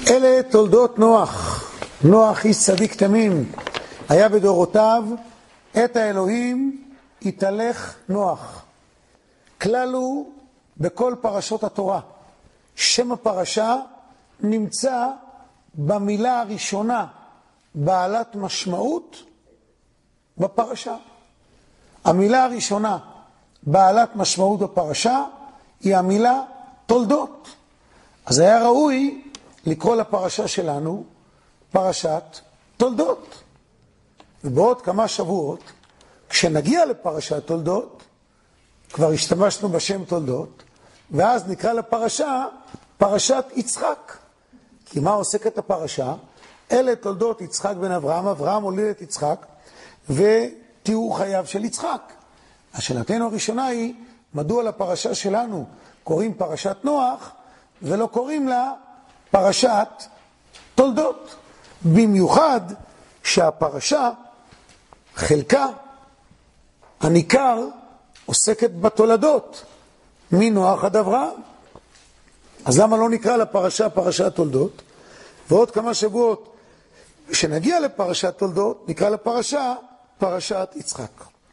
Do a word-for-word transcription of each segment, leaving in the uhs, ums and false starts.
אלה תולדות נוח. נוח איש צדיק תמים, היה בדורותיו את האלוהים התהלך נוח. כלל הוא בכל פרשות התורה. שם הפרשה נמצא במילה הראשונה בעלת משמעות בפרשה. המילה הראשונה בעלת משמעות בפרשה היא המילה תולדות. אז היה ראוי לקרוא לפרשה שלנו פרשת תולדות. ובעוד כמה שבועות, כשנגיע לפרשת תולדות, כבר השתמשנו בשם תולדות, ואז נקרא לפרשה פרשת יצחק. כי מה עוסקת הפרשה? אלה תולדות יצחק בן אברהם. אברהם הוליד את יצחק, ותיאור חייו של יצחק. השאלתנו הראשונה היא, מדוע לפרשה שלנו קוראים פרשת נוח, ולא קוראים לה פרשת תולדות? במיוחד שהפרשה, חלקה, הניכר, עוסקת בתולדות, מנוח עד אברהם. אז למה לא נקרא לפרשה פרשת תולדות? ועוד כמה שבועות, כשנגיע לפרשת תולדות, נקרא לפרשה פרשת יצחק.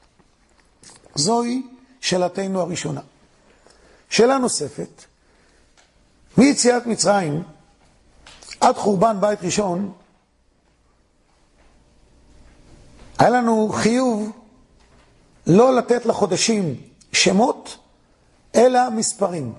זוהי שאלתנו הראשונה. שאלה נוספת, מיציאת מצרים עד חורבן בית ראשון, היה לנו חיוב לא לתת לחודשים שמות, אלא מספרים.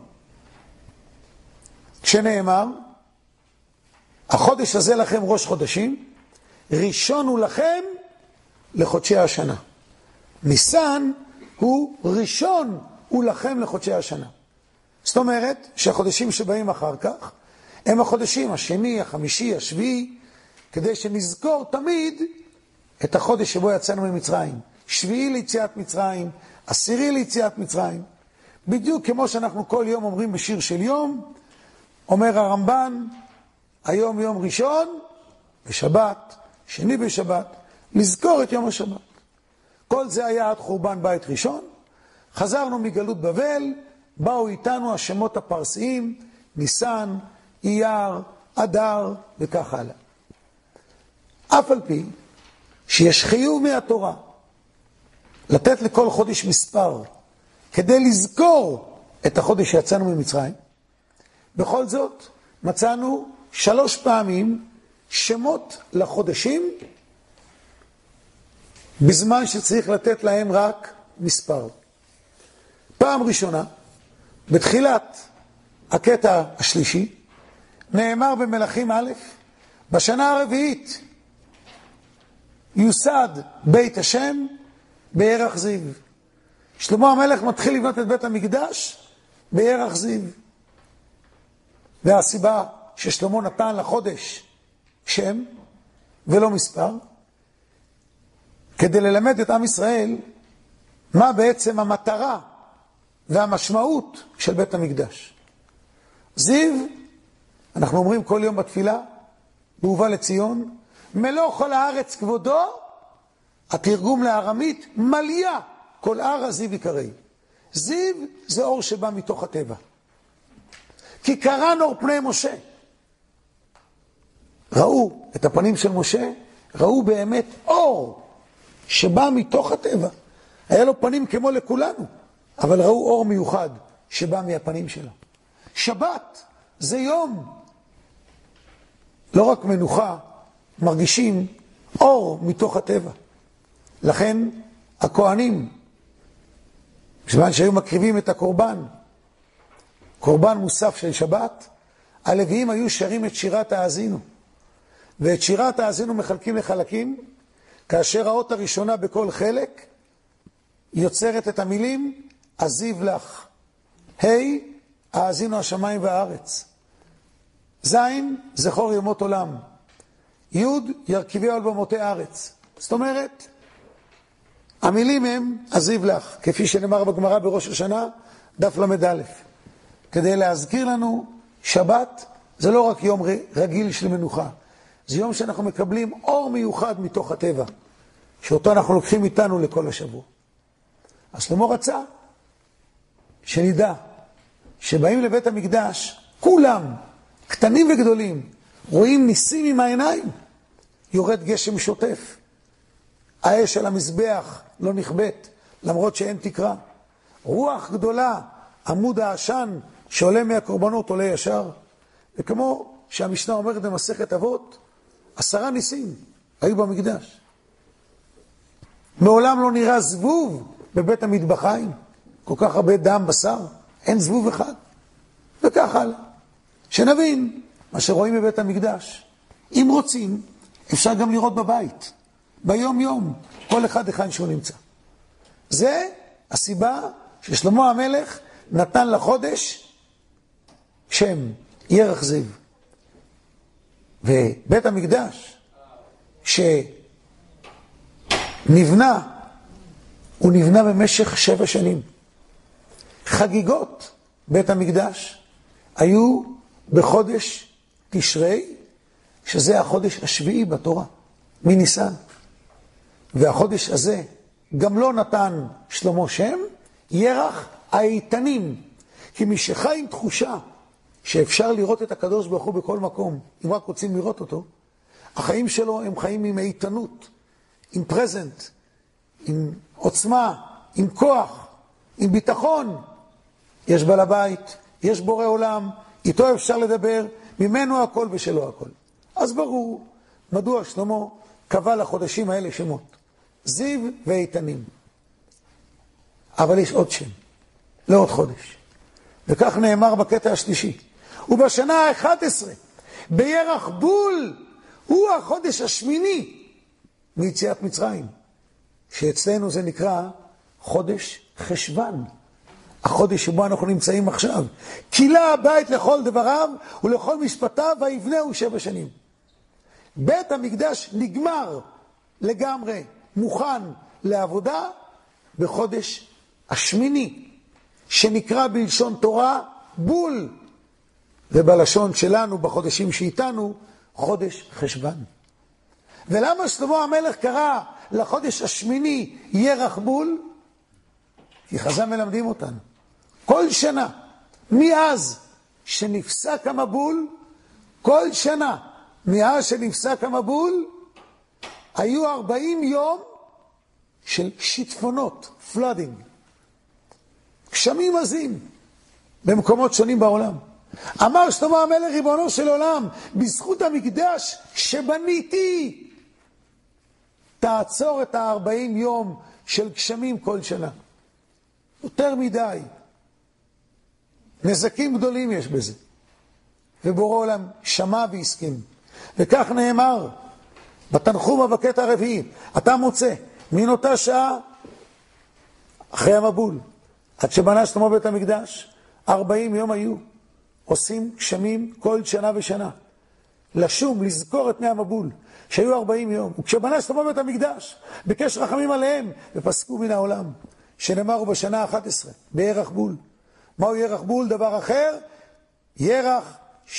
כשנאמר, החודש הזה לכם ראש חודשים, ראשון הוא לכם לחודשי השנה. ניסן הוא ראשון הוא לכם לחודשי השנה. זאת אומרת שהחודשים שבאים אחר כך, הם החודשים השני, החמישי, השביעי, כדי שנזכור תמיד את החודש שבו יצאנו ממצרים. שביעי ליציאת מצרים, עשירי ליציאת מצרים. בדיוק כמו שאנחנו כל יום אומרים בשיר של יום, אומר הרמב"ן, היום יום ראשון בשבת, שני בשבת, לזכור את יום השבת. כל זה היה עד חורבן בית ראשון. חזרנו מגלות בבל, באו איתנו השמות הפרסיים, ניסן, אייר, אדר וכך הלאה. אף על פי שיש חיוב מהתורה לתת לכל חודש מספר כדי לזכור את החודש שיצאנו ממצרים, בכל זאת מצאנו שלוש פעמים שמות לחודשים בזמן שצריך לתת להם רק מספר. פעם ראשונה, בתחילת הקטע השלישי, נאמר במלכים א', בשנה הרביעית יוסד בית השם בירח זיו. שלמה המלך מתחיל לבנות את בית המקדש בירח זיו. והסיבה ששלמה נתן לחודש שם ולא מספר, כדי ללמד את עם ישראל מה בעצם המטרה והמשמעות של בית המקדש. זיו, אנחנו אומרים כל יום בתפילה, בהובא לציון, מלוא כל הארץ כבודו, התרגום לארמית, מליה כל הר הזיו יקראי. זיו זה אור שבא מתוך הטבע. כי קרן אור פני משה. ראו את הפנים של משה, ראו באמת אור שבא מתוך הטבע. היה לו פנים כמו לכולנו, אבל ראו אור מיוחד שבא מהפנים שלו. שבת זה יום, לא רק מנוחה, מרגישים אור מתוך הטבע. לכן הכהנים, בזמן שהיו מקריבים את הקורבן, קורבן מוסף של שבת, הלוויים היו שרים את שירת האזינו. ואת שירת האזינו מחלקים לחלקים, כאשר האות הראשונה בכל חלק יוצרת את המילים אזיב לך. ה' האזינו השמיים והארץ. זין זכור ימות עולם. י' ירכיבי על במותי ארץ. זאת אומרת, המילים הם אזיב לך, כפי שנאמר בגמרא בראש השנה, דף למד א'. כדי להזכיר לנו, שבת זה לא רק יום רגיל של מנוחה. זה יום שאנחנו מקבלים אור מיוחד מתוך הטבע, שאותו אנחנו לוקחים איתנו לכל השבוע. אז שלמה רצה שנדע שבאים לבית המקדש, כולם, קטנים וגדולים, רואים ניסים עם העיניים. יורד גשם שוטף. האש על המזבח לא נכבט, למרות שאין תקרה. רוח גדולה, עמוד העשן שעולה מהקורבנות עולה ישר. וכמו שהמשנה אומרת במסכת אבות, עשרה ניסים היו במקדש. מעולם לא נראה זבוב בבית המטבחיים. כל כך הרבה דם בשר, אין זבוב אחד. וכך הלאה. שנבין מה שרואים בבית המקדש. אם רוצים, אפשר גם לראות בבית. ביום יום, כל אחד אחד שהוא נמצא. זה הסיבה ששלמה המלך נתן לחודש שם, ירח זיו. ובית המקדש שנבנה, הוא נבנה במשך שבע שנים. חגיגות בית המקדש היו בחודש תשרי, שזה החודש השביעי בתורה, מניסן. והחודש הזה גם לא נתן שלמה שם, ירח האיתנים. כי מי שחי עם תחושה שאפשר לראות את הקדוש ברוך הוא בכל מקום, אם רק רוצים לראות אותו, החיים שלו הם חיים עם איתנות, עם פרזנט, עם עוצמה, עם כוח, עם ביטחון. יש בעל הבית, יש בורא עולם, איתו אפשר לדבר, ממנו הכל ושלו הכל. אז ברור מדוע שלמה קבע לחודשים האלה שמות, זיו ואיתנים. אבל יש עוד שם, לא עוד חודש. וכך נאמר בקטע השלישי. ובשנה ה-אחת עשרה, בירח בול, הוא החודש השמיני מיציאת מצרים, שאצלנו זה נקרא חודש חשבן, החודש שבו אנחנו נמצאים עכשיו. קילה הבית לכל דבריו ולכל משפטיו ויבנהו שבע שנים. בית המקדש נגמר לגמרי, מוכן לעבודה בחודש השמיני, שנקרא בלשון תורה בול, ובלשון שלנו בחודשים שאיתנו חודש חשבן. ולמה שלמה המלך קרא לחודש השמיני ירח בול? כי חז"ל מלמדים אותנו כל שנה, מאז שנפסק המבול, כל שנה מאז שנפסק המבול, היו ארבעים יום של שיטפונות, פלודינג, גשמים עזים במקומות שונים בעולם. אמר שלמה המלך ריבונו של עולם, בזכות המקדש שבניתי, תעצור את הארבעים יום של גשמים כל שנה. יותר מדי. נזקים גדולים יש בזה. ובורא עולם שמע והסכים. וכך נאמר בתנחום בקטע הרביעי, אתה מוצא מן אותה שעה אחרי המבול עד שבנה שלמה בית המקדש, ארבעים יום היו עושים גשמים כל שנה ושנה, לשום, לזכור את פני המבול שהיו ארבעים יום. וכשבנה שלמה בית המקדש ביקש רחמים עליהם ופסקו מן העולם, שנאמרו בשנה ה-אחת עשרה בירח בול. מהו ירח בול? דבר אחר, ירח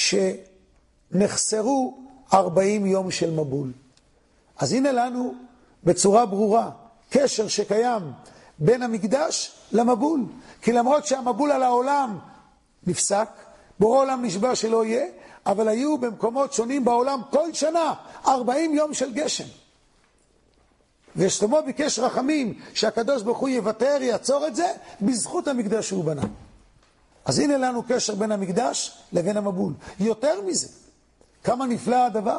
שנחסרו ארבעים יום של מבול. אז הנה לנו בצורה ברורה קשר שקיים בין המקדש למבול. כי למרות שהמבול על העולם נפסק, בורא עולם נשבע שלא יהיה, אבל היו במקומות שונים בעולם כל שנה ארבעים יום של גשם. ושלמה ביקש רחמים שהקדוש ברוך הוא יוותר, יעצור את זה, בזכות המקדש שהוא בנה. אז הנה לנו קשר בין המקדש לבין המבול. יותר מזה, כמה נפלא הדבר.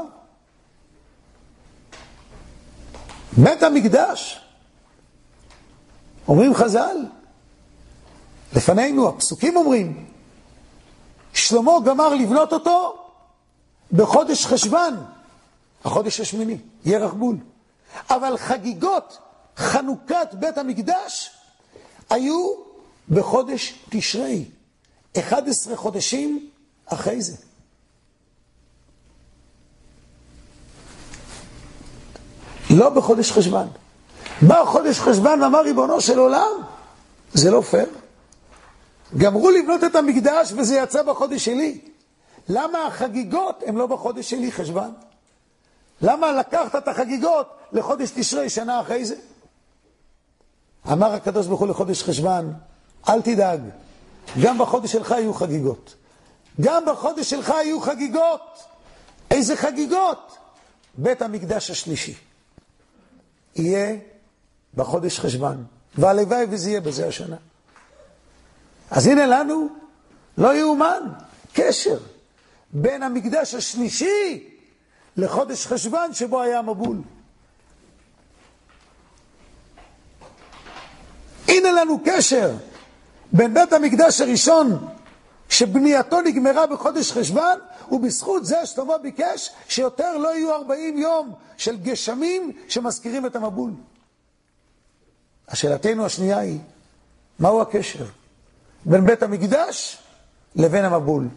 בית המקדש, אומרים חז"ל, לפנינו הפסוקים אומרים, שלמה גמר לבנות אותו בחודש חשבן, החודש השמיני, ירח בול. אבל חגיגות חנוכת בית המקדש היו בחודש תשרי, אחד עשר חודשים אחרי זה. לא בחודש חשבן. בא חודש חשבן ואמר ריבונו של עולם, זה לא פייר. גמרו לבנות את המקדש וזה יצא בחודש שלי. למה החגיגות הם לא בחודש שלי חשבן? למה לקחת את החגיגות לחודש תשרי שנה אחרי זה? אמר הקדוש ברוך הוא לחודש חשבן, אל תדאג, גם בחודש שלך יהיו חגיגות. גם בחודש שלך יהיו חגיגות. איזה חגיגות? בית המקדש השלישי יהיה בחודש חשבן, והלוואי וזה יהיה בזה השנה. אז הנה לנו, לא יאומן, קשר בין המקדש השלישי לחודש חשבן שבו היה מבול. הנה לנו קשר בין בית המקדש הראשון שבנייתו נגמרה בחודש חשבן, ובזכות זה שלמה ביקש שיותר לא יהיו ארבעים יום של גשמים שמזכירים את המבול. השאלתנו השנייה היא, מהו הקשר בין בית המקדש לבין המבול?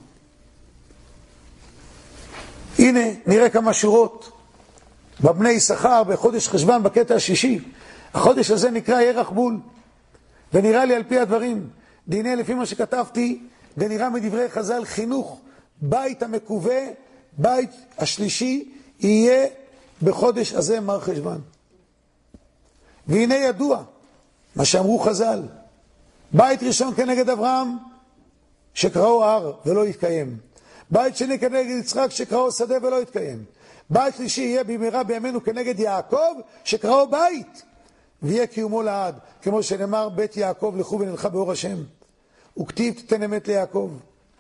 הנה נראה כמה שורות בבני יששכר בחודש חשבן בקטע השישי. החודש הזה נקרא ירח בול, ונראה לי על פי הדברים, דיני לפי מה שכתבתי, ונראה מדברי חז"ל, חינוך בית המקווה, בית השלישי, יהיה בחודש הזה מר חשבן. והנה ידוע מה שאמרו חז"ל, בית ראשון כנגד אברהם שקראו הר ולא יתקיים, בית שני כנגד יצחק שקראו שדה ולא יתקיים, בית שלישי יהיה במהרה בימינו כנגד יעקב שקראו בית ויהיה קיומו לעד, כמו שנאמר בית יעקב לכו ונלכה באור השם, וכתיב תתן אמת ליעקב.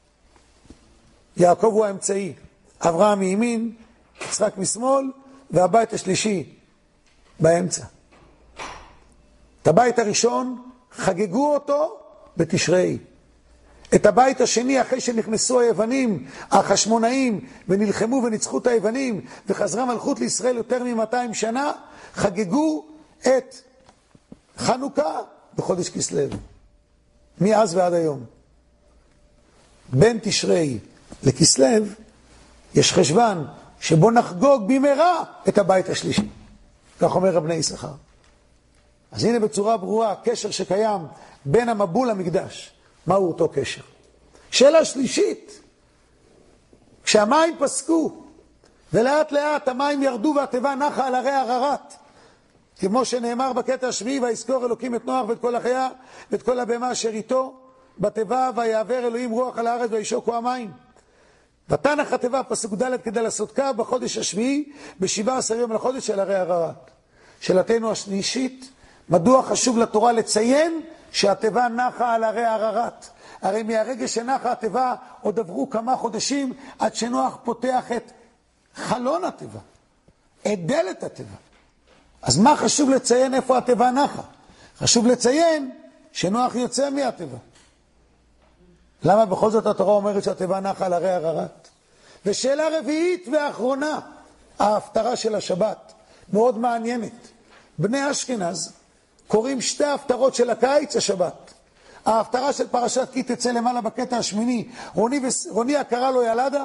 יעקב הוא האמצעי, אברהם מימין, יצחק משמאל, והבית השלישי באמצע. את הבית הראשון חגגו אותו בתשרי. את הבית השני, אחרי שנכנסו היוונים, החשמונאים, ונלחמו וניצחו את היוונים, וחזרה מלכות לישראל יותר מ-מאתיים שנה, חגגו את חנוכה בחודש כסלו. מאז ועד היום. בין תשרי לכסלו יש חשבן שבו נחגוג במהרה את הבית השלישי. כך אומר רבני יששכר. אז הנה בצורה ברורה הקשר שקיים בין המבול למקדש. מהו אותו קשר? שאלה שלישית, כשהמים פסקו ולאט לאט המים ירדו והטבע נחה על הרי הררת, כמו שנאמר בקטע השביעי, ויזכור אלוקים את נוח ואת כל החיה ואת כל הבהמה אשר איתו בתיבה, ויעבר אלוהים רוח על הארץ וישוקו המים. ותנח התיבה, פסוק ד', כדי לעשות קו בחודש השביעי בשבעה עשר יום לחודש של הרי הררת. שאלתנו השלישית, מדוע חשוב לתורה לציין שהתיבה נחה על הרי הררת? הרי מהרגע שנחה התיבה עוד עברו כמה חודשים עד שנוח פותח את חלון התיבה, את דלת התיבה. אז מה חשוב לציין איפה התיבה נחה? חשוב לציין שנוח יוצא מהתיבה. למה בכל זאת התורה אומרת שהתיבה נחה על הרי הררת? ושאלה רביעית ואחרונה, ההפטרה של השבת, מאוד מעניינת. בני אשכנז קוראים שתי ההפטרות של הקיץ השבת. ההפטרה של פרשת כי תצא למעלה בקטע השמיני, רוני, ו... רוני הקרא לו ילדה,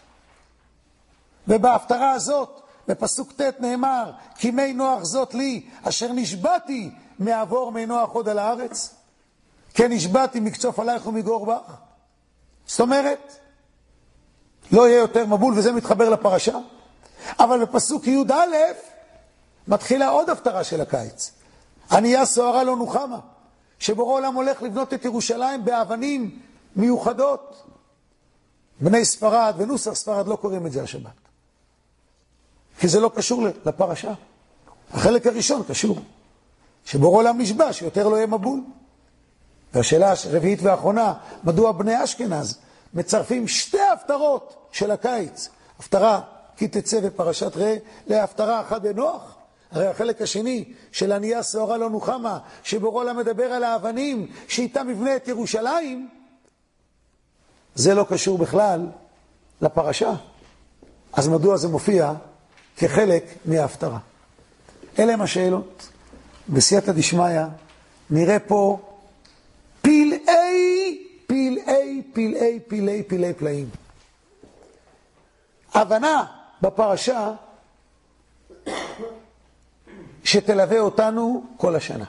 ובהפטרה הזאת בפסוק ת' נאמר, כי מי נוח זאת לי, אשר נשבעתי מעבור מי נוח עוד על הארץ, כן נשבעתי מקצוף עלייך ומגור בך. זאת אומרת, לא יהיה יותר מבול, וזה מתחבר לפרשה. אבל בפסוק י' א' מתחילה עוד הפטרה של הקיץ. ענייה סוערה לא נוחמה, שבורא עולם הולך לבנות את ירושלים באבנים מיוחדות. בני ספרד ונוסח ספרד לא קוראים את זה השבת, כי זה לא קשור לפרשה. החלק הראשון קשור, שבורא עולם נשבע שיותר לא יהיה מבול. והשאלה הרביעית והאחרונה, מדוע בני אשכנז מצרפים שתי הפטרות של הקיץ, הפטרה כי תצא ופרשת ראה, להפטרה אחת בנוח? הרי החלק השני של ענייה סוערה לא נוחמה, שבורא עולם מדבר על האבנים שאיתם מבנה את ירושלים, זה לא קשור בכלל לפרשה. אז מדוע זה מופיע כחלק מההפטרה? אלה הם השאלות. בסייעתא דשמיא נראה פה פלאי, פלאי, פלאי, פלאי, פלאי פלאים. הבנה בפרשה שתלווה אותנו כל השנה.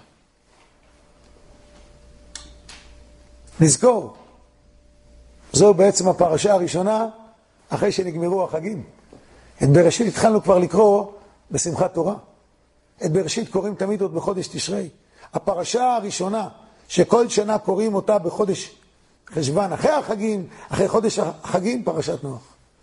נזכור, זו בעצם הפרשה הראשונה אחרי שנגמרו החגים. את בראשית התחלנו כבר לקרוא בשמחת תורה. את בראשית קוראים תמיד עוד בחודש תשרי. הפרשה הראשונה שכל שנה קוראים אותה בחודש חשבן, אחרי החגים, אחרי חודש החגים, פרשת נוח.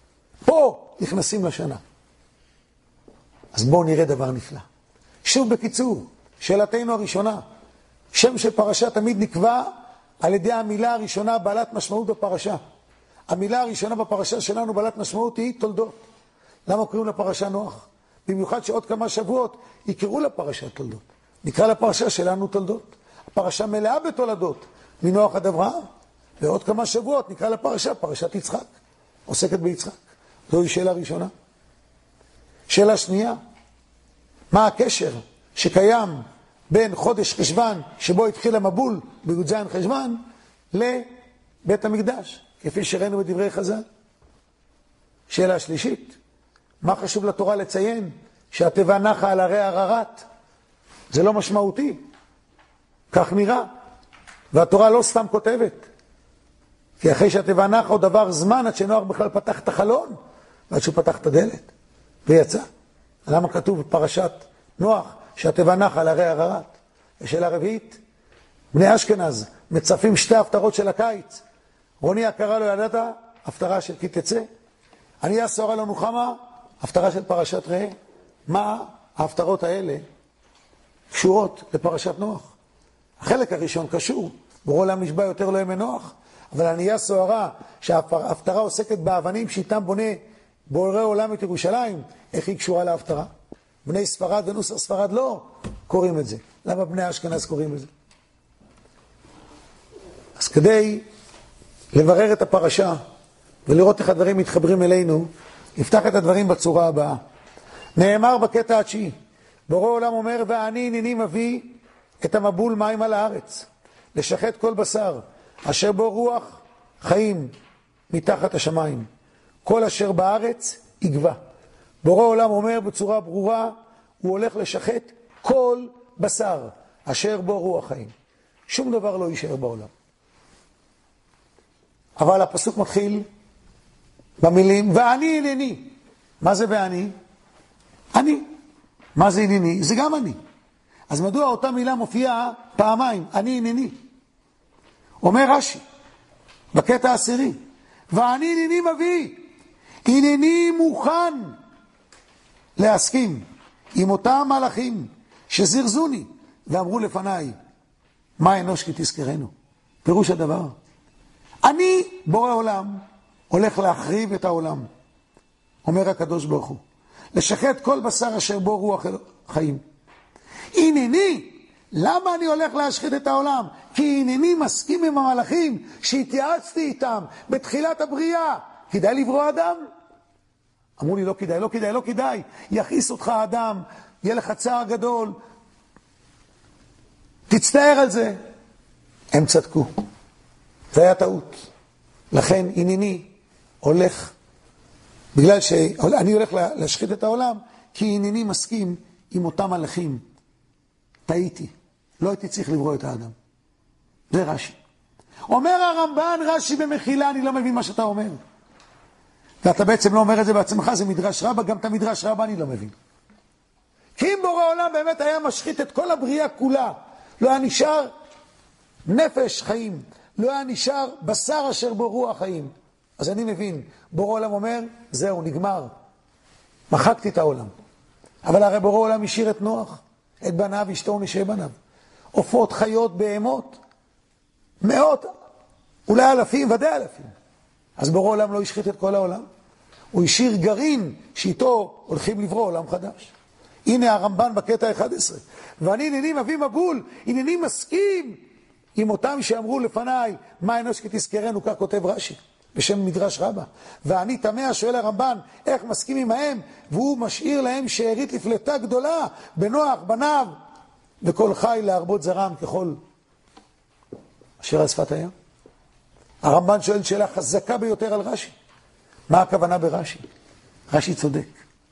פה נכנסים לשנה. אז בואו נראה דבר נפלא. שוב בקיצור, שאלתנו הראשונה, שם של פרשה תמיד נקבע על ידי המילה הראשונה בעלת משמעות בפרשה. המילה הראשונה בפרשה שלנו בעלת משמעות היא תולדות. למה קוראים לפרשה נוח? במיוחד שעוד כמה שבועות יקראו לפרשה תולדות. נקרא לפרשה שלנו תולדות. הפרשה מלאה בתולדות מנוח עד אברהם. ועוד כמה שבועות נקרא לפרשה פרשת יצחק. עוסקת ביצחק. זוהי שאלה ראשונה. שאלה שנייה, מה הקשר שקיים בין חודש חשבן שבו התחיל המבול בי"ז חשבן לבית המקדש, כפי שראינו בדברי חז"ל? שאלה שלישית, מה חשוב לתורה לציין שהטבע נחה על הרי הררת? זה לא משמעותי, כך נראה, והתורה לא סתם כותבת, כי אחרי שהטבע נחה עוד עבר זמן עד שנוח בכלל פתח את החלון ועד שהוא פתח את הדלת ויצא. למה כתוב בפרשת נוח שהטבע נחה על הרי הררת? שאלה רביעית, בני אשכנז מצפים שתי הפטרות של הקיץ. רוני קרא לו ידעת, הפטרה של כי תצא. אני אסורה לו נוחמה, הפטרה של פרשת ראה. מה ההפטרות האלה קשורות לפרשת נוח? החלק הראשון קשור, בורא עולם נשבע יותר לא ימי נוח, אבל ענייה סוערה שההפטרה עוסקת באבנים שאיתם בונה בורא עולם את ירושלים, איך היא קשורה להפטרה? בני ספרד ונוסר ספרד לא קוראים את זה. למה בני אשכנז קוראים את זה? אז כדי לברר את הפרשה ולראות איך הדברים מתחברים אלינו, נפתח את הדברים בצורה הבאה. נאמר בקטע התשיעי, בורא עולם אומר, ואני הנני מביא את המבול מים על הארץ, לשחט כל בשר, אשר בו רוח חיים מתחת השמיים. כל אשר בארץ יגבה. בורא עולם אומר בצורה ברורה, הוא הולך לשחט כל בשר, אשר בו רוח חיים. שום דבר לא יישאר בעולם. אבל הפסוק מתחיל במילים, ואני הנני. מה זה ואני? אני. מה זה הנני? זה גם אני. אז מדוע אותה מילה מופיעה פעמיים? אני הנני. אומר רש"י, בקטע העשירי, ואני הנני מביא, הנני מוכן להסכים עם אותם מלאכים שזרזוני ואמרו לפניי, מה אנוש כי תזכרנו? פירוש הדבר, אני בורא עולם הולך להחריב את העולם, אומר הקדוש ברוך הוא, לשחט כל בשר אשר בו רוח חיים. הנני, למה אני הולך להשחית את העולם? כי הנני מסכים עם המלאכים שהתייעצתי איתם בתחילת הבריאה. כדאי לברוא אדם? אמרו לי לא כדאי, לא כדאי, לא כדאי. יכעיס אותך האדם, יהיה לך צער גדול. תצטער על זה. הם צדקו. זה היה טעות. לכן הנני הולך, בגלל שאני הולך להשחית את העולם, כי הנני מסכים עם אותם מלאכים. טעיתי. לא הייתי צריך לברוא את האדם. זה רש"י. אומר הרמב"ן, רש"י במחילה, אני לא מבין מה שאתה אומר. ואתה בעצם לא אומר את זה בעצמך, זה מדרש רבא, גם את המדרש רבא אני לא מבין. כי אם בורא עולם באמת היה משחית את כל הבריאה כולה, לא היה נשאר נפש חיים, לא היה נשאר בשר אשר בו רוח חיים. אז אני מבין, בורא עולם אומר, זהו, נגמר. מחקתי את העולם. אבל הרי בורא עולם השאיר את נוח, את בניו, אשתו ונשי בניו. עופות, חיות, בהמות, מאות, אולי אלפים, ודאי אלפים. אז בורא עולם לא השחית את כל העולם. הוא השאיר גרעין שאיתו הולכים לברוא עולם חדש. הנה הרמב"ן בקטע ה-אחד עשר. ואני הנני מביא מבול, הנני מסכים עם אותם שאמרו לפניי, מה אנוש כי תזכרנו, כך כותב רש"י, בשם מדרש רבא. ואני תמה, שואל הרמב"ן, איך מסכים עמהם? והוא משאיר להם שארית לפלטה גדולה, בנוח, בניו, וכל חי להרבות זרם ככל אשר על שפת הים. הרמב"ן שואל שאלה חזקה ביותר על רש"י. מה הכוונה ברש"י? רש"י צודק.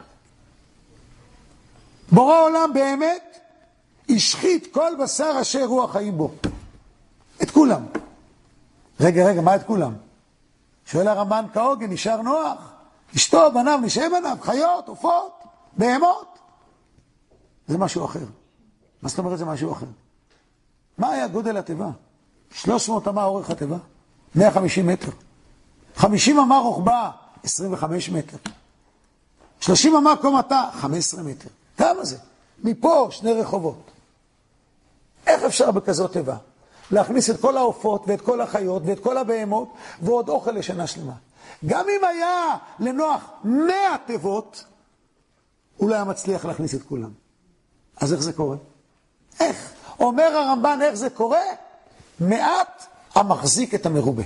בורא עולם באמת השחית כל בשר אשר רוח חיים בו. את כולם. רגע, רגע, מה את כולם? שואל הרמב"ן כהוגן, נשאר נוח, אשתו, בניו, נשאר בניו, חיות, עופות, בהמות. זה משהו אחר. מה זאת אומרת זה משהו אחר? מה היה גודל התיבה? שלוש מאות אמה אורך התיבה, מאה וחמישים מטר. חמישים אמה רוחבה, עשרים וחמישה מטר. שלושים אמה קומתה, חמישה עשר מטר. כמה זה? מפה שני רחובות. איך אפשר בכזאת תיבה להכניס את כל העופות ואת כל החיות ואת כל הבהמות ועוד אוכל לשנה שלמה? גם אם היה לנוח מאה תיבות, הוא לא היה מצליח להכניס את כולם. אז איך זה קורה? איך? אומר הרמב"ן איך זה קורה? מעט המחזיק את המרובה.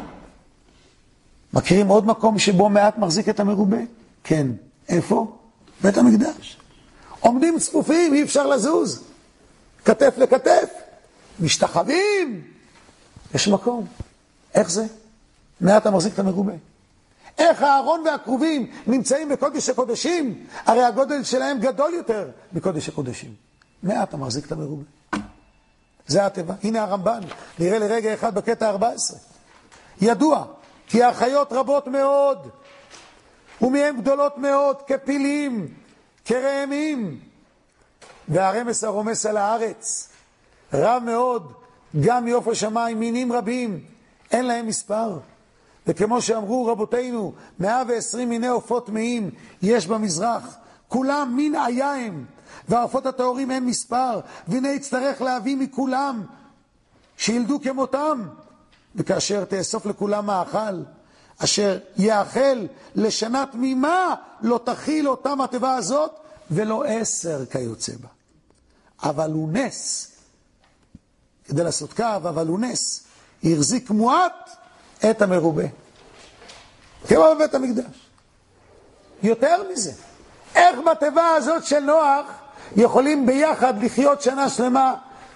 מכירים עוד מקום שבו מעט מחזיק את המרובה? כן. איפה? בית המקדש. עומדים צפופים, אי אפשר לזוז. כתף לכתף. משתחווים. יש מקום. איך זה? מעט המחזיק את המרובה. איך הארון והקרובים נמצאים בקודש הקודשים? הרי הגודל שלהם גדול יותר מקודש הקודשים. מעט המחזיק את המרובה. זה הטבע. הנה הרמב"ן. נראה לרגע אחד בקטע ארבע עשרה. ידוע כי החיות רבות מאוד, ומהם גדולות מאוד, כפילים, כרעמים, והרמס הרומס על הארץ, רב מאוד, גם מיוף השמיים, מינים רבים, אין להם מספר. וכמו שאמרו רבותינו, מאה ועשרים מיני עופות טמאים יש במזרח, כולם מין עיה הם, והעופות הטהורים אין מספר, והנה יצטרך להביא מכולם, שילדו כמותם, וכאשר תאסוף לכולם מאכל, אשר יאכל לשנה תמימה, לא תכיל אותם הטבע הזאת, ולא עשר כיוצא בה. אבל הוא נס, כדי לעשות קו, אבל הוא נס, יחזיק מועט את המרובה. כמו בבית המקדש. יותר מזה, איך בטבע הזאת של נוח, יכולים ביחד לחיות שנה שלמה,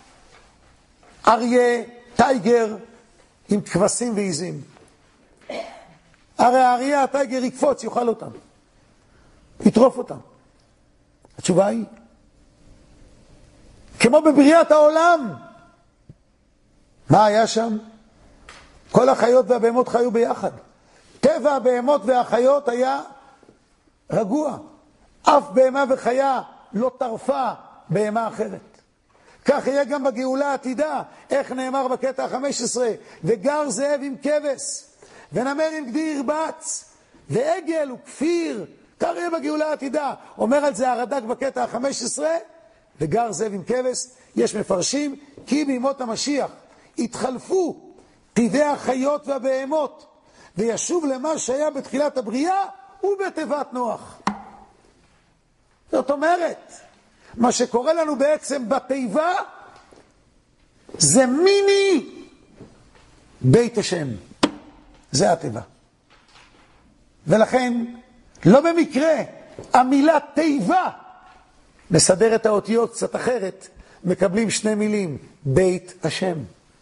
אריה, טייגר, עם כבשים ועיזים. הרי האריה, הטייגר יקפוץ, יאכל אותם. יטרוף אותם. התשובה היא, כמו בבריאת העולם. מה היה שם? כל החיות והבהמות חיו ביחד. טבע הבהמות והחיות היה רגוע. אף בהמה וחיה לא טרפה בהמה אחרת. כך יהיה גם בגאולה העתידה, איך נאמר בקטע ה-חמש עשרה, וגר זאב עם כבש, ונמר עם גדי ירבץ, ועגל וכפיר, כך יהיה בגאולה העתידה. אומר על זה הרד"ק בקטע ה-חמש עשרה, וגר זאב עם כבש, יש מפרשים, כי בימות המשיח התחלפו טבעי החיות והבהמות, וישוב למה שהיה בתחילת הבריאה ובתיבת נוח. זאת אומרת, מה שקורה לנו בעצם בתיבה, זה מיני בית השם. זה התיבה. ולכן, לא במקרה, המילה תיבה, נסדר את האותיות קצת אחרת, מקבלים שני מילים, בית השם.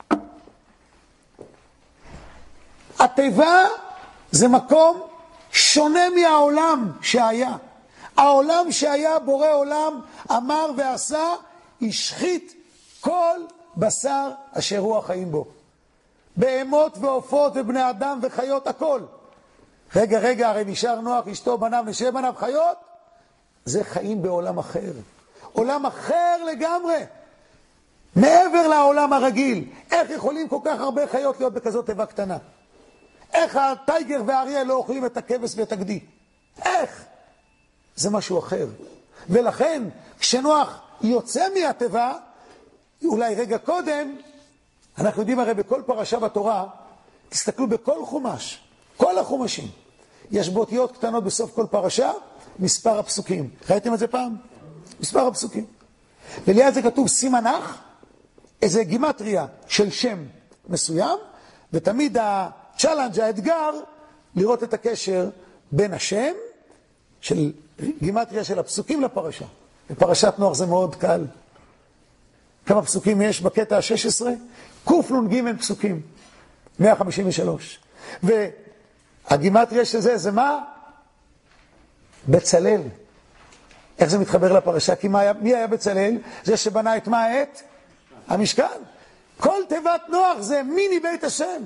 התיבה זה מקום שונה מהעולם שהיה. העולם שהיה בורא עולם אמר ועשה, השחית כל בשר אשר הוא החיים בו. בהמות ועופות ובני אדם וחיות, הכל. רגע, רגע, הרי נשאר נוח, אשתו, בניו, נשי בניו, חיות. זה חיים בעולם אחר. עולם אחר לגמרי. מעבר לעולם הרגיל. איך יכולים כל כך הרבה חיות להיות בכזאת תיבה קטנה? איך הטייגר והאריה לא אוכלים את הכבש ואת הגדי? איך? זה משהו אחר. ולכן, כשנוח יוצא מהתיבה, אולי רגע קודם, אנחנו יודעים הרי בכל פרשה בתורה, תסתכלו בכל חומש, כל החומשים, יש באותיות קטנות בסוף כל פרשה, מספר הפסוקים. ראיתם את זה פעם? מספר הפסוקים. וליד זה כתוב סימנך, איזה גימטריה של שם מסוים, ותמיד הצ'אלנג', האתגר, לראות את הקשר בין השם, של גימטריה של הפסוקים לפרשה. בפרשת נוח זה מאוד קל. כמה פסוקים יש בקטע ה-שש עשרה? קופלון ג' פסוקים. מאה חמישים ושלוש. והגימטריה של זה, זה מה? בצלאל. איך זה מתחבר לפרשה? כי מה היה, מי היה בצלאל? זה שבנה את מה? את המשכן. כל תיבת נוח זה מיני בית השם.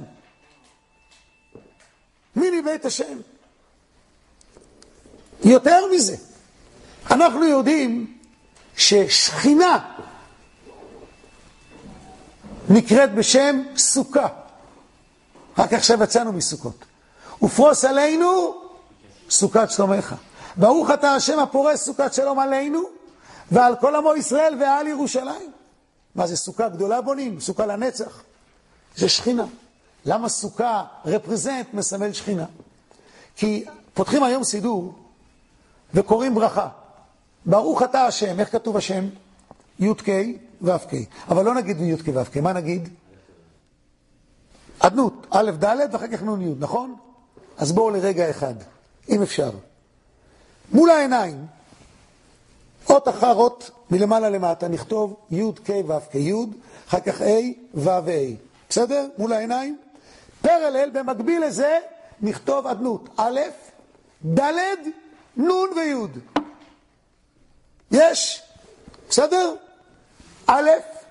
מיני בית השם. יותר מזה, אנחנו יודעים ששכינה נקראת בשם סוכה. רק עכשיו יצאנו מסוכות. ופרוס עלינו סוכת שלומך. ברוך אתה השם הפורש סוכת שלום עלינו, ועל כל עמו ישראל ועל ירושלים. מה זה סוכה גדולה בונים? סוכה לנצח. זה שכינה. למה סוכה רפרזנט מסמל שכינה? כי פותחים היום סידור וקוראים ברכה. ברוך אתה השם, איך כתוב השם? י' ק' ו' ק'. אבל לא נגיד י' ק' ו' ק', מה נגיד? אדנות, א' ד' ואחר כך נ' י', נכון? אז בואו לרגע אחד, אם אפשר. מול העיניים, אות אחר אות מלמעלה למטה, נכתוב י' ק' ו' ק', י', אחר כך A ו' A. בסדר? מול העיניים. פרלל, במקביל לזה, נכתוב אדנות, א', ד', נ' וי'. יש? בסדר? א'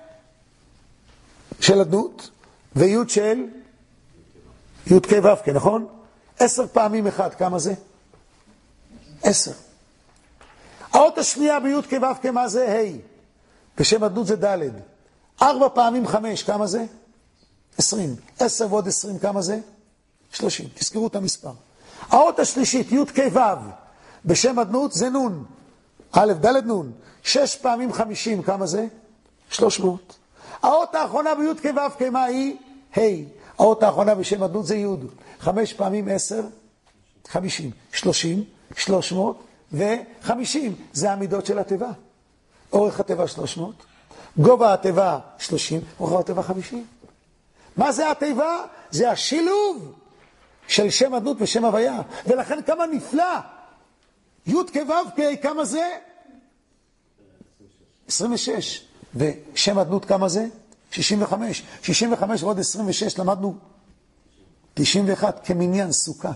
של אדנות וי' של י' ק' ו' ק', נכון? עשר פעמים אחד, כמה זה? עשר. האות השנייה בי' ק' ו' ק', מה זה? ה'. בשם אדנות זה ד'. ארבע פעמים חמש, כמה זה? עשרים. עשר ועוד עשרים, כמה זה? שלושים. תזכרו את המספר. האות השלישית, י' ק' ו', בשם אדנות זה נ'. א', ד', נ'. שש פעמים חמישים, כמה זה? שלוש מאות. האות האחרונה בי' ק' ו' ק', מה היא? ה'. האות האחרונה בשם אדנות זה י'. חמש פעמים עשר, חמישים. שלושים, שלוש מאות וחמישים. זה המידות של התיבה. אורך התיבה שלוש מאות. גובה התיבה שלושים, אורך התיבה חמישים. מה זה התיבה? זה השילוב של שם אדנות ושם הוויה. ולכן כמה נפלא. י' ק' ו' ק', כמה זה? עשרים ושש. ושם אדנות כמה זה? שישים וחמש. שישים וחמש ועוד עשרים ושש למדנו תשעים ואחת כמניין סוכה.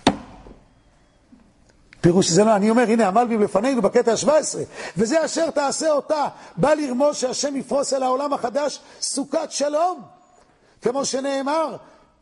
פירוש זה לא, אני אומר, הנה המלבים לפנינו בקטע ה-שבע עשרה, וזה אשר תעשה אותה, בא לרמוז שהשם יפרוס אל העולם החדש סוכת שלום, כמו שנאמר,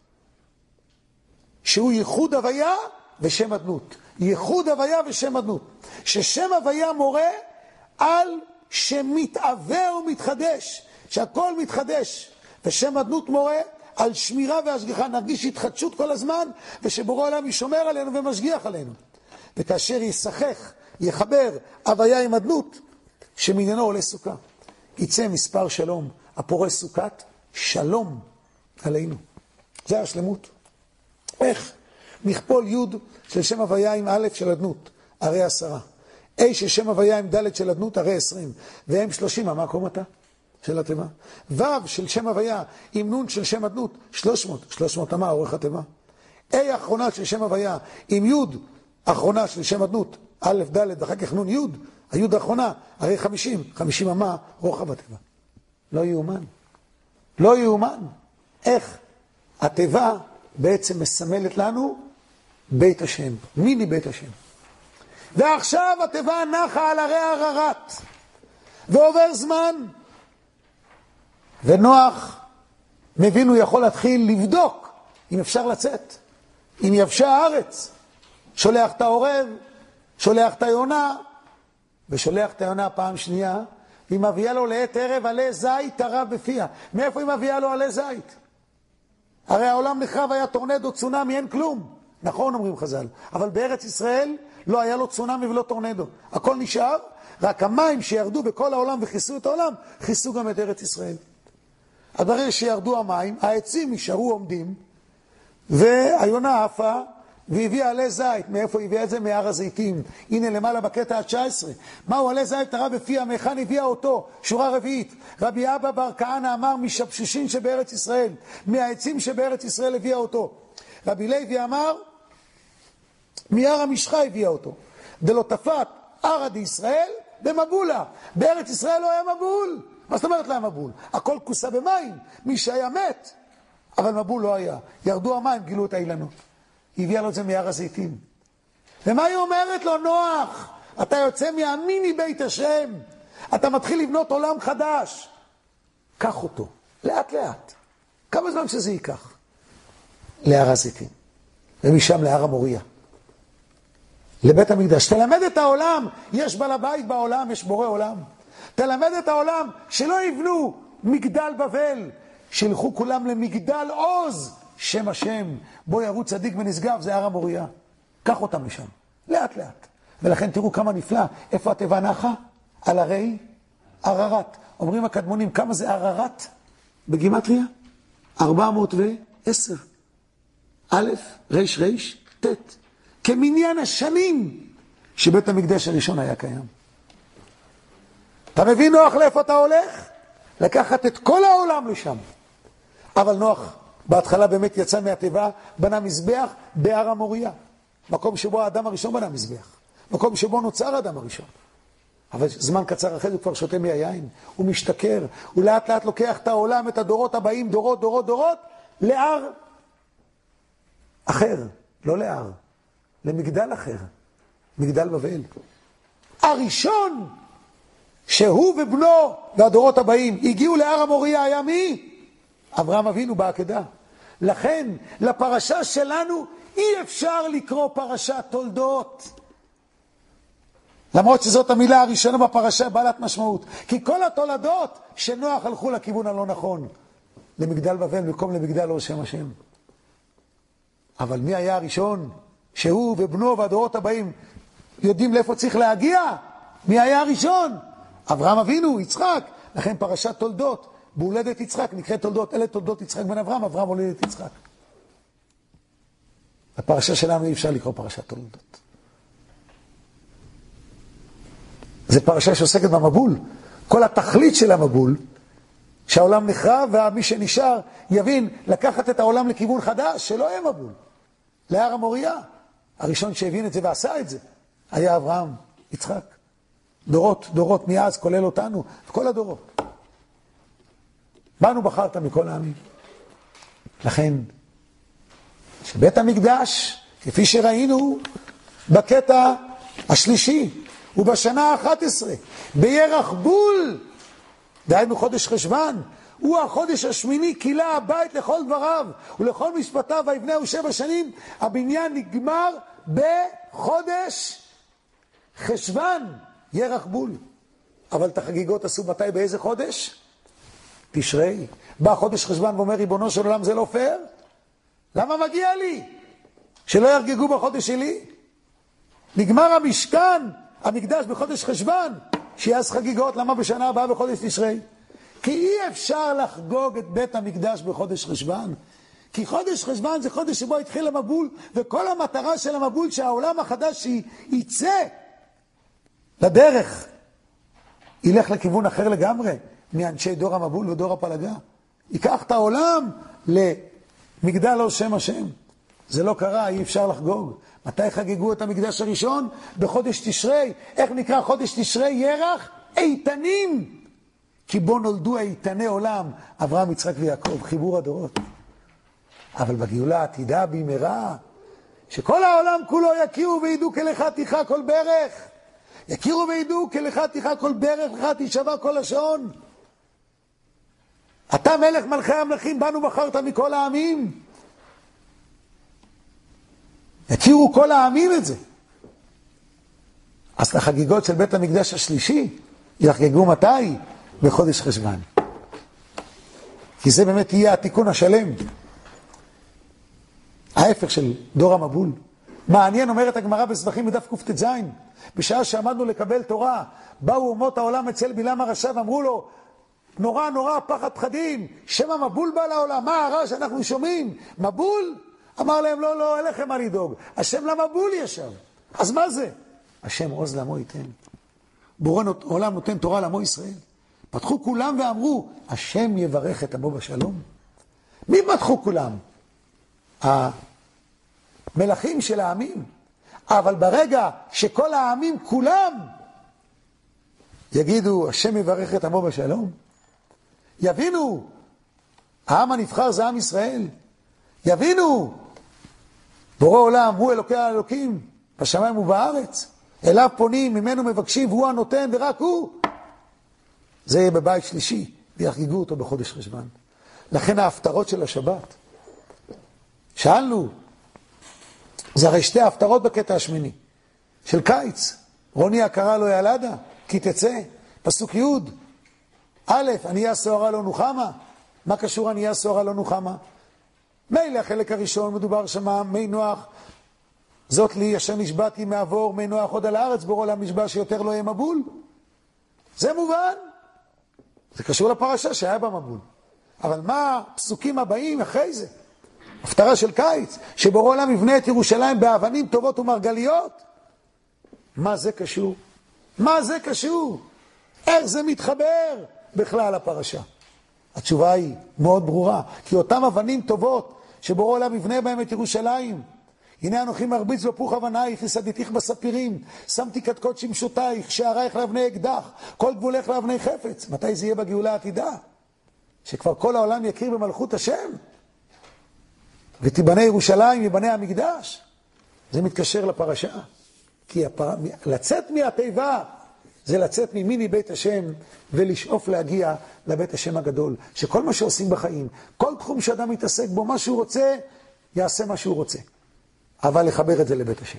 שהוא ייחוד הוויה ושם אדנות. ייחוד הוויה ושם אדנות. ששם הוויה מורה על שמתעבר ומתחדש, שהכל מתחדש, ושם אדנות מורה על שמירה והשגחה, נרגיש התחדשות כל הזמן, ושבורא עולם ישומר עלינו ומשגיח עלינו. וכאשר ישחך, יחבר הוויה עם אדנות, שמניינו עולה סוכה. יצא מספר שלום, הפורש סוכת שלום עלינו. זה השלמות. איך? נכפול י' של שם הוויה עם א' של אדנות, הרי עשרה. A של שם הוויה עם ד' של אדנות, הרי עשרים. והם שלושים, מה קום אתה? של התיבה. ו' של שם הוויה עם נ' של שם אדנות, שלוש מאות. שלוש מאות מה אורך התיבה. A האחרונה של שם הוויה עם י' האחרונה של שם אדנות, א' ד' ואחר כך נ' י', הי' האחרונה, הרי חמישים. חמישים מה רוחב התיבה. לא יאומן. לא יאומן. איך? התיבה בעצם מסמלת לנו בית השם. מיני בית השם. ועכשיו התיבה נחה על הרי הררת. ועובר זמן. ונוח מבין הוא יכול להתחיל לבדוק אם אפשר לצאת. אם יבשה הארץ. שולח את העורב, שולח את היונה, ושולח את היונה פעם שנייה, והיא מביאה לו לעת ערב עלי זית טרף בפיה. מאיפה היא מביאה לו עלי זית? הרי העולם נחרב, היה טורנדו, צונמי, אין כלום. נכון אומרים חז"ל. אבל בארץ ישראל לא היה לו צונמי ולא טורנדו. הכל נשאר, רק המים שירדו בכל העולם וכיסו את העולם, כיסו גם את ארץ ישראל. אז ברגע שירדו המים, העצים נשארו עומדים, והיונה עפה, והביאה עלי זית. מאיפה הביאה את זה? מהר הזיתים. הנה למעלה בקטע ה-תשע עשרה. מהו עלי זית טרף בפיה? מהיכן הביאה אותו? שורה רביעית. רבי אבא בר כהנא אמר משבשושין שבארץ ישראל, מהעצים שבארץ ישראל הביאה אותו. רבי לוי אמר מהר המשחה הביאה אותו. דלא תפת ערא דישראל במבולה. בארץ ישראל לא היה מבול. מה זאת אומרת לא היה מבול? הכל כוסה במים. מי שהיה מת, אבל מבול לא היה. ירדו המים, גילו את האילנות. היא הביאה לו את זה מהר הזיתים. ומה היא אומרת לו? נוח, אתה יוצא מהמיני בית השם, אתה מתחיל לבנות עולם חדש. קח אותו, לאט לאט. כמה זמן שזה ייקח? להר הזיתים. ומשם להר המוריה. לבית המקדש. תלמד את העולם, יש בעל הבית בעולם, יש בורא עולם. תלמד את העולם שלא יבנו מגדל בבל, שילכו כולם למגדל עוז, שם השם, בו ירוץ צדיק ונשגב, זה הר המוריה. קח אותם לשם. לאט לאט. ולכן תראו כמה נפלא, איפה התיבה נחה? על הרי עררת. אומרים הקדמונים, כמה זה עררת? בגימטריה? ארבע מאות ועשר. א', רש רש, ת'. כמניין השנים שבית המקדש הראשון היה קיים. אתה מבין נוח לאיפה אתה הולך? לקחת את כל העולם לשם. אבל נוח בהתחלה באמת יצא מהטבע, בנה מזבח בהר המוריה. מקום שבו האדם הראשון בנה מזבח. מקום שבו נוצר האדם הראשון. אבל זמן קצר אחרי זה הוא כבר שותה מהיין. הוא משתכר. הוא לאט לאט לוקח את העולם, את הדורות הבאים, דורות, דורות, דורות, להר אחר. לא להר. למגדל אחר. מגדל בבל. הראשון שהוא ובנו והדורות הבאים הגיעו להר המוריה היה מי? אברהם אבינו בעקדה. לכן לפרשה שלנו אי אפשר לקרוא פרשת תולדות. למרות שזאת המילה הראשונה בפרשה בעלת משמעות. כי כל התולדות של נוח הלכו לכיוון הלא נכון. למגדל בבל במקום למגדל אור שם השם. אבל מי היה הראשון? שהוא ובנו והדורות הבאים יודעים לאיפה צריך להגיע? מי היה הראשון? אברהם אבינו, יצחק. לכן פרשת תולדות. בהולדת יצחק נקרא תולדות. אלה תולדות יצחק בן אברהם, אברהם הולדת יצחק. בפרשה שלנו אי אפשר לקרוא פרשת תולדות. זה פרשה שעוסקת במבול. כל התכלית של המבול, שהעולם נחרב ומי שנשאר יבין לקחת את העולם לכיוון חדש, שלא יהיה מבול. להר המוריה. הראשון שהבין את זה ועשה את זה היה אברהם, יצחק. דורות, דורות מאז, כולל אותנו, וכל הדורות. באנו בחרת מכל העמים. לכן, שבית המקדש, כפי שראינו בקטע השלישי, ובשנה ה-אחת עשרה, בירח בול, דהיינו חודש חשבן, הוא החודש השמיני, קילה הבית לכל דבריו, ולכל משפטיו, ויבנהו שבע שנים, הבניין נגמר בחודש חשבן, ירח בול. אבל את החגיגות עשו מתי, באיזה חודש? תשרי. בא חודש חשבן ואומר, ריבונו של עולם, זה לא פייר? למה מגיע לי? שלא ירגגו בחודש שלי? נגמר המשכן, המקדש בחודש חשבן, שיהיה אז חגיגות. למה בשנה הבאה בחודש תשרי? כי אי אפשר לחגוג את בית המקדש בחודש חשבן. כי חודש חשבן זה חודש שבו התחיל המבול, וכל המטרה של המבול שהעולם החדש ייצא לדרך, ילך לכיוון אחר לגמרי מאנשי דור המבול ודור הפלגה. ייקח את העולם למגדל אור שם השם. זה לא קרה, אי אפשר לחגוג. מתי חגגו את המקדש הראשון? בחודש תשרי. איך נקרא חודש תשרי? ירח איתנים. כי בו נולדו איתני עולם, אברהם, יצחק ויעקב, חיבור הדורות. אבל בגאולה העתידה במהרה, שכל העולם כולו יכירו וידעו כלך תיכה כל ברך. יכירו וידעו כלך תיכה כל ברך, לך תישבע כל לשון. אתה מלך מלכי המלכים, בנו בחרת מכל העמים. יכירו כל העמים את זה. אז לחגיגות של בית המקדש השלישי, יחגגו מתי? בחודש חשבן. כי זה באמת יהיה התיקון השלם. ההפך של דור המבול. מעניין, אומרת הגמרא בסבכים בדף קט"ז, בשעה שעמדנו לקבל תורה, באו אומות העולם אצל בלעם הרשע ואמרו לו, נורא נורא פחד פחדים, שם המבול בא לעולם, מה הרע שאנחנו שומעים? מבול? אמר להם, לא, לא, אין לכם מה לדאוג. השם למבול ישב. אז מה זה? השם עוז לעמו ייתן. בורא עולם נותן תורה לעמו ישראל. פתחו כולם ואמרו, השם יברך את עמו בשלום. מי פתחו כולם? המלכים של העמים. אבל ברגע שכל העמים כולם יגידו, השם יברך את עמו בשלום, יבינו, העם הנבחר זה עם ישראל. יבינו, בורא עולם הוא אלוקי האלוקים, בשמיים ובארץ. אליו פונים, ממנו מבקשים, והוא הנותן ורק הוא. זה יהיה בבית שלישי, ויחגגו אותו בחודש חשבן. לכן ההפטרות של השבת, שאלנו, זה הרי שתי ההפטרות בקטע השמיני, של קיץ. רוני הקרא לא ילדה, כי תצא. פסוק י' א', ענייה סוערה לא נוחמה. מה קשור ענייה סוערה לא נוחמה? מילא החלק הראשון מדובר שמה, מי נוח, זאת לי אשר נשבעתי מעבור מנוח עוד על הארץ, בורא עולם נשבע שיותר לא יהיה מבול. זה מובן. זה קשור לפרשה שהיה במבול. אבל מה הפסוקים הבאים אחרי זה? הפטרה של קיץ, שבורא עולם יבנה את ירושלים באבנים טובות ומרגליות. מה זה קשור? מה זה קשור? איך זה מתחבר בכלל לפרשה? התשובה היא מאוד ברורה, כי אותם אבנים טובות שבורא עולם יבנה בהם את ירושלים, הנה אנוכי מרביץ בפוך אבנייך, יסדתיך בספירים, שמתי קדקוד שמשותייך, שערייך לאבני אקדח, כל גבולך לאבני חפץ. מתי זה יהיה בגאולה העתידה? שכבר כל העולם יכיר במלכות השם, ותיבנה ירושלים, יבנה המקדש. זה מתקשר לפרשה, כי הפר... לצאת מהתיבה זה לצאת ממיני בית השם ולשאוף להגיע לבית השם הגדול, שכל מה שעושים בחיים, כל תחום שאדם מתעסק בו, מה שהוא רוצה, יעשה מה שהוא רוצה. אבל לחבר את זה לבית השם.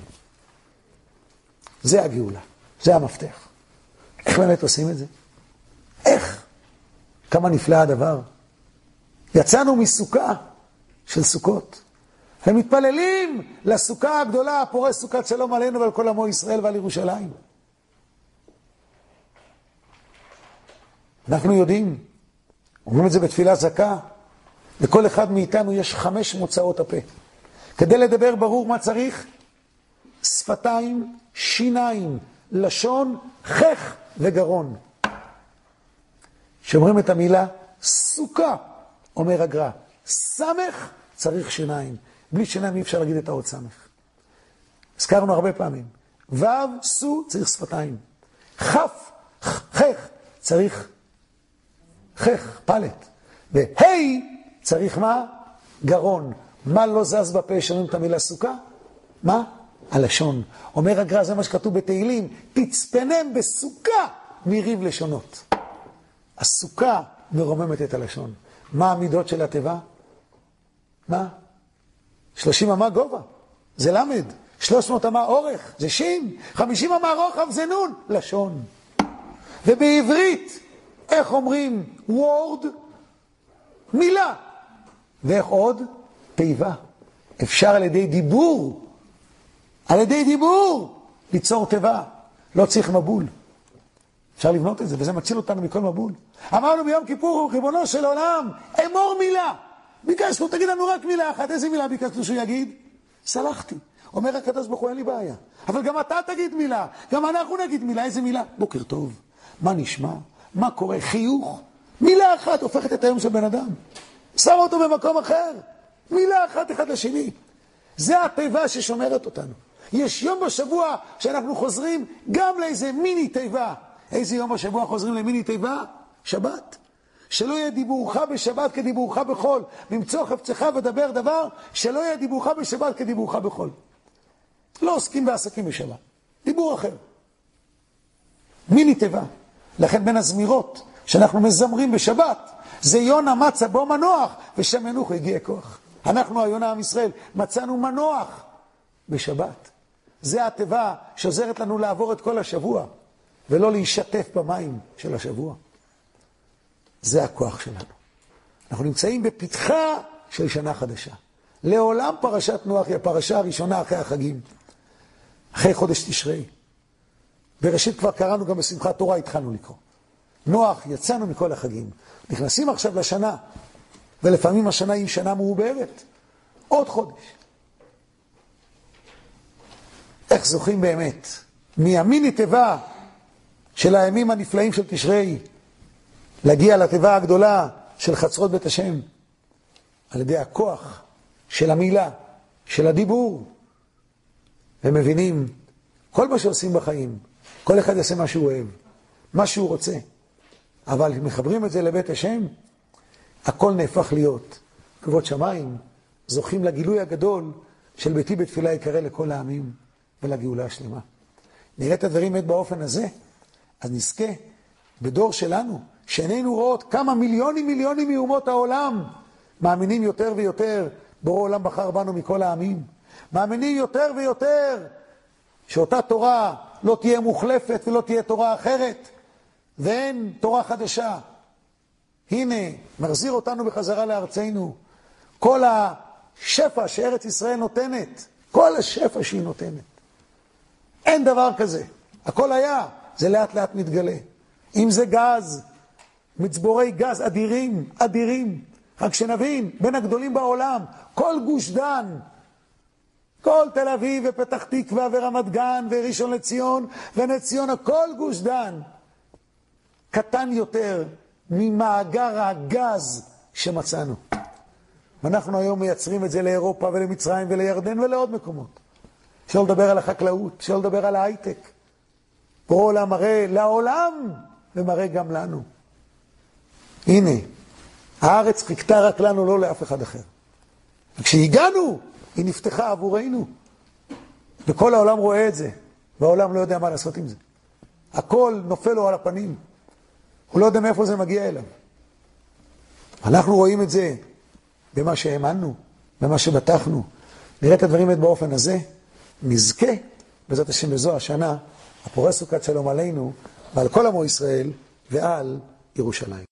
זה הגאולה, זה המפתח. איך באמת עושים את זה? איך? כמה נפלא הדבר. יצאנו מסוכה של סוכות, ומתפללים לסוכה הגדולה, הפורש סוכת שלום עלינו ועל כל עמו ישראל ועל ירושלים. אנחנו יודעים, אומרים את זה בתפילה זכה, לכל אחד מאיתנו יש חמש מוצאות הפה. כדי לדבר ברור מה צריך? שפתיים, שיניים, לשון, חך וגרון. שאומרים את המילה סוכה, אומר הגר"א, סמך צריך שיניים. בלי שיניים אי אפשר להגיד את האות סמך. הזכרנו הרבה פעמים. וו, סו, צריך שפתיים. חף, חך, צריך חך, פלט. והי, צריך מה? גרון. מה לא זז בפה שומעים את המילה סוכה? מה? הלשון. אומר הגר"א, זה מה שכתוב בתהילים, תצפנם בסוכה מריב לשונות. הסוכה מרוממת את הלשון. מה המידות של התיבה? מה? שלושים אמה גובה, זה למד. שלוש מאות אמה אורך, זה שין. חמישים אמה רוחב, זה נון, לשון. ובעברית, איך אומרים? וורד, מילה. ואיך עוד? תיבה. אפשר על ידי דיבור, על ידי דיבור, ליצור תיבה. לא צריך מבול. אפשר לבנות את זה, וזה מציל אותנו מכל מבול. אמרנו ביום כיפור, ריבונו של עולם, אמור מילה. ביקשנו, תגיד לנו רק מילה אחת. איזה מילה ביקשנו שהוא יגיד? סלחתי. אומר הקדוש ברוך הוא, אין לי בעיה. אבל גם אתה תגיד מילה, גם אנחנו נגיד מילה. איזה מילה? בוקר טוב. מה נשמע? מה קורה? חיוך? מילה אחת הופכת את היום של בן אדם. שם אותו במקום אחר. מילה אחת אחד לשני. זה התיבה ששומרת אותנו. יש יום בשבוע שאנחנו חוזרים גם לאיזה מיני תיבה. איזה יום בשבוע חוזרים למיני תיבה? שבת. שלא יהיה דיבורך בשבת כדיבורך בחול. ממצוא חפצך ודבר דבר, שלא יהיה דיבורך בשבת כדיבורך בחול. לא עוסקים בעסקים בשבת. דיבור אחר. מיני תיבה. לכן בין הזמירות שאנחנו מזמרים בשבת, זה יונה מצא בו מנוח, ושם מנוח הגיע כוח. אנחנו היונה עם ישראל מצאנו מנוח בשבת. זה התיבה שעוזרת לנו לעבור את כל השבוע, ולא להישטף במים של השבוע. זה הכוח שלנו. אנחנו נמצאים בפתחה של שנה חדשה. לעולם פרשת נוח היא הפרשה הראשונה אחרי החגים. אחרי חודש תשרי. בראשית כבר קראנו גם בשמחת תורה, התחלנו לקרוא. נוח, יצאנו מכל החגים. נכנסים עכשיו לשנה, ולפעמים השנה היא שנה מעוברת. עוד חודש. איך זוכים באמת? מימיני תיבה של הימים הנפלאים של תשרי, להגיע לתיבה הגדולה של חצרות בית השם, על ידי הכוח של המילה, של הדיבור. ומבינים, כל מה שעושים בחיים, כל אחד יעשה מה שהוא אוהב, מה שהוא רוצה. אבל מחברים את זה לבית השם, הכל נהפך להיות כבוד שמיים, זוכים לגילוי הגדול של ביתי בתפילה יקרא לכל העמים ולגאולה השלמה. נראה את הדברים באמת באופן הזה, אז נזכה בדור שלנו, שאיננו רואות כמה מיליונים מיליונים מאומות העולם, מאמינים יותר ויותר, בורא עולם בחר בנו מכל העמים, מאמינים יותר ויותר, שאותה תורה לא תהיה מוחלפת ולא תהיה תורה אחרת, ואין תורה חדשה. הנה, מחזיר אותנו בחזרה לארצנו. כל השפע שארץ ישראל נותנת, כל השפע שהיא נותנת. אין דבר כזה. הכל היה, זה לאט לאט מתגלה. אם זה גז, מצבורי גז אדירים, אדירים. רק שנבין, בין הגדולים בעולם, כל גוש דן, כל תל אביב ופתח תקווה ורמת גן וראשון לציון ונס ציונה, כל גוש דן קטן יותר ממאגר הגז שמצאנו. ואנחנו היום מייצרים את זה לאירופה ולמצרים ולירדן ולעוד מקומות. אפשר לדבר על החקלאות, אפשר לדבר על ההייטק. פה עולם מראה לעולם ומראה גם לנו. הנה, הארץ חיכתה רק לנו, לא לאף אחד אחר. וכשהגענו, היא נפתחה עבורנו. וכל העולם רואה את זה, והעולם לא יודע מה לעשות עם זה. הכל נופל לו על הפנים. הוא לא יודע מאיפה זה מגיע אליו. אנחנו רואים את זה במה שהאמנו, במה שבטחנו. נראה את הדברים באופן הזה, נזכה, בעזרת השם בזו השנה, הפורש סוכת שלום עלינו, ועל כל עמו ישראל, ועל ירושלים.